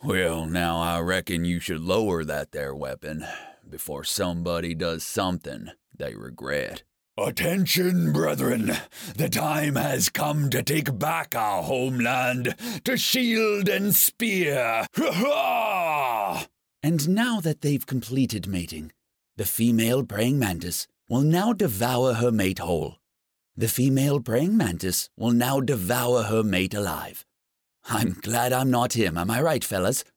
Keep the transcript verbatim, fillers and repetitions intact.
Well, now I reckon you should lower that there weapon before somebody does something they regret. Attention, brethren! The time has come to take back our homeland, to shield and spear! Ha-ha! And now that they've completed mating, the female praying mantis will now devour her mate whole. The female praying mantis will now devour her mate alive. I'm glad I'm not him, am I right, fellas?